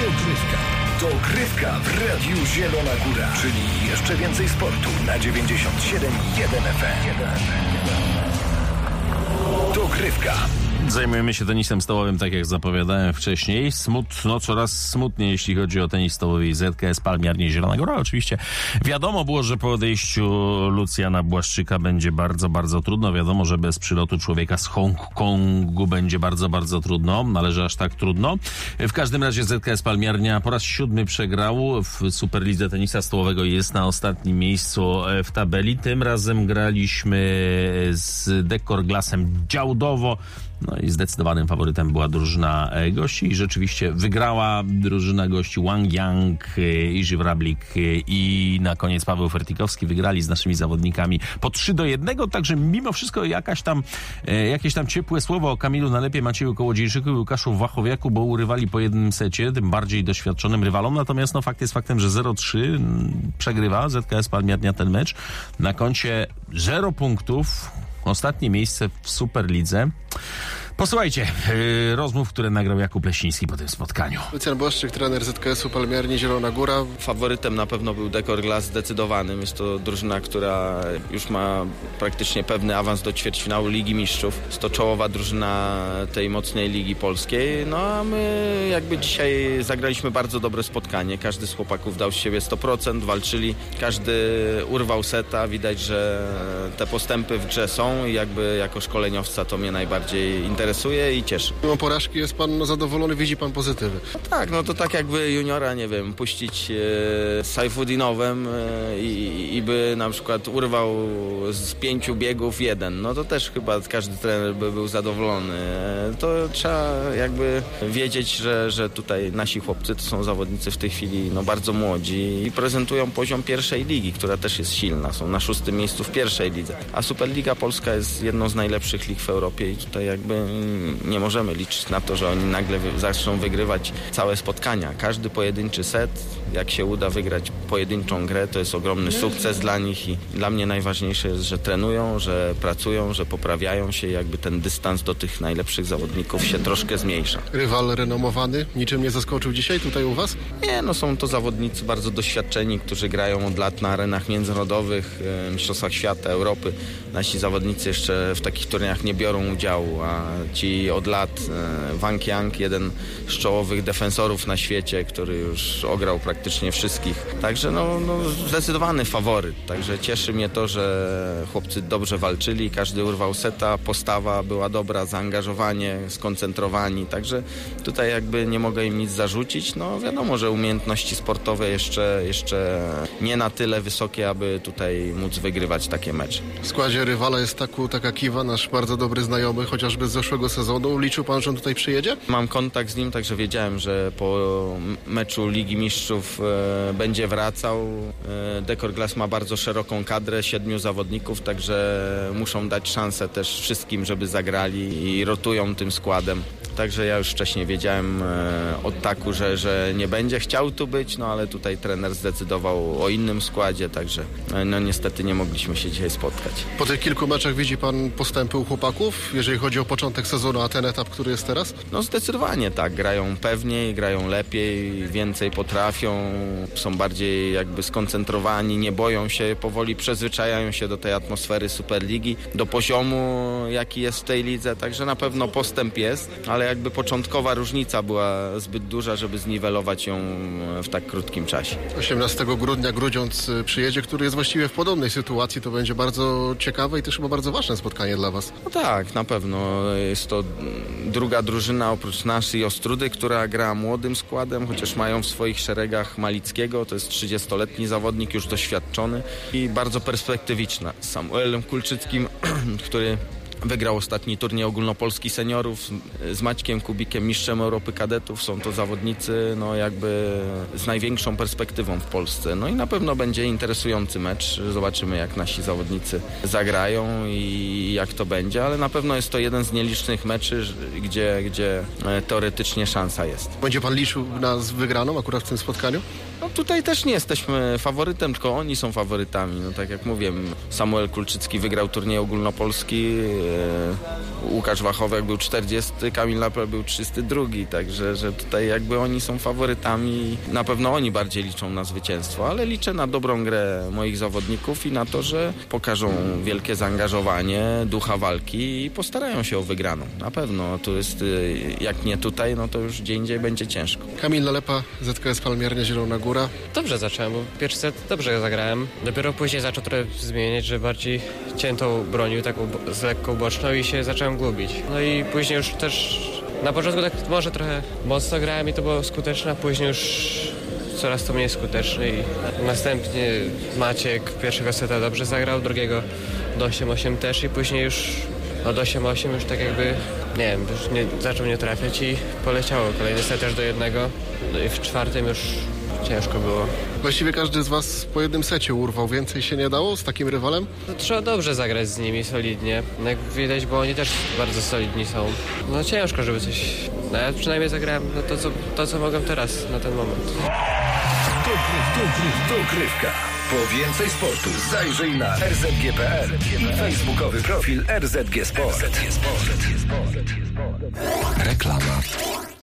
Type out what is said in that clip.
Dogrywka w Radiu Zielona Góra, czyli jeszcze więcej sportu na 97,1 FM. Dogrywka. Zajmujemy się tenisem stołowym, tak jak zapowiadałem wcześniej. Smutno, coraz smutniej, jeśli chodzi o tenis stołowy i ZKS Palmiarnie Zielona Góra. Oczywiście wiadomo było, że po odejściu Lucjana Błaszczyka będzie bardzo, bardzo trudno. Wiadomo, że bez przylotu człowieka z Hongkongu będzie bardzo, bardzo trudno. Należy aż tak trudno. W każdym razie ZKS Palmiarnia po raz 7 przegrał w Superlidze Tenisa Stołowego i jest na ostatnim miejscu w tabeli. Tym razem graliśmy z Dekor Glassem Działdowo. No i zdecydowanym faworytem była drużyna gości i rzeczywiście wygrała drużyna gości. Wang Yang, Iży Wrablik i na koniec Paweł Fertikowski wygrali z naszymi zawodnikami po 3-1, także mimo wszystko jakieś tam ciepłe słowo o Kamilu Nalepie, Macieju Kołodziejczyku i Łukaszu Wachowiaku, bo urywali po jednym secie, tym bardziej doświadczonym rywalom, natomiast no fakt jest faktem, że 0-3 przegrywa ZKS Palmiarnia ten mecz. Na koncie 0 punktów. Ostatnie miejsce w Superlidze. Posłuchajcie rozmów, które nagrał Jakub Leśniński po tym spotkaniu. Lucjan Błaszczyk, trener ZKS-u Palmiarni Zielona Góra. Faworytem na pewno był Dekor Glass zdecydowanym. Jest to drużyna, która już ma praktycznie pewny awans do ćwierćfinału Ligi Mistrzów. Jest to czołowa drużyna tej mocnej Ligi Polskiej. No a my jakby dzisiaj zagraliśmy bardzo dobre spotkanie. Każdy z chłopaków dał z siebie 100%, walczyli. Każdy urwał seta. Widać, że te postępy w grze są i jakby jako szkoleniowca to mnie najbardziej interesuje i cieszy. Mimo porażki jest pan zadowolony, widzi pan pozytywy? No tak, no to tak jakby juniora, nie wiem, puścić Sajfudinowem i by na przykład urwał z 5 biegów 1, no to też chyba każdy trener by był zadowolony. To trzeba jakby wiedzieć, że tutaj nasi chłopcy to są zawodnicy w tej chwili no bardzo młodzi i prezentują poziom pierwszej ligi, która też jest silna. Są na 6. miejscu w pierwszej lidze, a Superliga Polska jest jedną z najlepszych lig w Europie i tutaj jakby nie możemy liczyć na to, że oni nagle zaczną wygrywać całe spotkania. Każdy pojedynczy set, jak się uda wygrać pojedynczą grę, to jest ogromny sukces dla nich i dla mnie najważniejsze jest, że trenują, że pracują, że poprawiają się i jakby ten dystans do tych najlepszych zawodników się troszkę zmniejsza. Rywal renomowany, niczym nie zaskoczył dzisiaj tutaj u was? Nie, no są to zawodnicy bardzo doświadczeni, którzy grają od lat na arenach międzynarodowych, mistrzostwach świata, Europy. Nasi zawodnicy jeszcze w takich turniejach nie biorą udziału, a ci od lat, Wang Yang, jeden z czołowych defensorów na świecie, który już ograł praktycznie wszystkich. Także no zdecydowany faworyt. Także cieszy mnie to, że chłopcy dobrze walczyli, każdy urwał seta, postawa była dobra, zaangażowanie, skoncentrowani. Także tutaj jakby nie mogę im nic zarzucić. No wiadomo, że umiejętności sportowe jeszcze nie na tyle wysokie, aby tutaj móc wygrywać takie mecze. W składzie rywala jest Taka Kiwa, nasz bardzo dobry znajomy, chociażby z zeszłego sezonu. Liczył pan, że on tutaj przyjedzie? Mam kontakt z nim, także wiedziałem, że po meczu Ligi Mistrzów będzie wracał. Dekor Glass ma bardzo szeroką kadrę, 7 zawodników, także muszą dać szansę też wszystkim, żeby zagrali i rotują tym składem. Także ja już wcześniej wiedziałem od Taku, że nie będzie chciał tu być, no ale tutaj trener zdecydował o innym składzie, także no niestety nie mogliśmy się dzisiaj spotkać. Po tych kilku meczach widzi pan postępy u chłopaków, jeżeli chodzi o początek sezonu, a ten etap, który jest teraz? No zdecydowanie tak, grają pewniej, grają lepiej, więcej potrafią, są bardziej jakby skoncentrowani, nie boją się, powoli przyzwyczajają się do tej atmosfery Superligi, do poziomu jaki jest w tej lidze, także na pewno postęp jest, ale jakby początkowa różnica była zbyt duża, żeby zniwelować ją w tak krótkim czasie. 18 grudnia Grudziądz przyjedzie, który jest właściwie w podobnej sytuacji, to będzie bardzo ciekawe i też chyba bardzo ważne spotkanie dla was. No tak, na pewno. Jest to druga drużyna oprócz naszej Ostrudy, która gra młodym składem, chociaż mają w swoich szeregach Malickiego, to jest 30-letni zawodnik, już doświadczony i bardzo perspektywiczna. Z Samuelem Kulczyckim, który wygrał ostatni turniej ogólnopolski seniorów, z Maćkiem Kubikiem, mistrzem Europy kadetów. Są to zawodnicy no jakby z największą perspektywą w Polsce. No i na pewno będzie interesujący mecz. Zobaczymy, jak nasi zawodnicy zagrają i jak to będzie, ale na pewno jest to jeden z nielicznych meczy, gdzie teoretycznie szansa jest. Będzie pan liczył na wygraną akurat w tym spotkaniu? No tutaj też nie jesteśmy faworytem, tylko oni są faworytami. No tak jak mówię, Samuel Kulczycki wygrał turniej ogólnopolski, Łukasz Wachowiak był 40, Kamil Lepel był 302, także że tutaj jakby oni są faworytami. Na pewno oni bardziej liczą na zwycięstwo, ale liczę na dobrą grę moich zawodników i na to, że pokażą wielkie zaangażowanie, ducha walki i postarają się o wygraną. Na pewno, to jest, jak nie tutaj, no to już gdzie indziej będzie ciężko. Kamil Nalepa, ZKS Palmiernia Zielona Góra. Dobrze zacząłem, bo pierwszy set dobrze zagrałem. Dopiero później zaczął trochę zmieniać, że bardziej ciętą bronił, taką z lekką boczną i się zacząłem gubić. No i później już też na początku tak może trochę mocno grałem i to było skuteczne, a później już coraz to mniej skuteczny i następnie Maciek pierwszego seta dobrze zagrał, drugiego do 8-8 też i później już od 8-8 już tak jakby, nie wiem, już zaczął nie trafiać i poleciało. Kolejny set też do 1, no i w czwartym już ciężko było. Właściwie każdy z was po jednym secie urwał. Więcej się nie dało z takim rywalem? No, trzeba dobrze zagrać z nimi solidnie. No, jak widać, bo oni też bardzo solidni są. No ciężko, żeby coś... No ja przynajmniej zagrałem to, co mogłem teraz, na ten moment. Dogrywka. Po więcej sportu zajrzyj na rzg.pl i facebookowy profil RZG Sport. Reklama.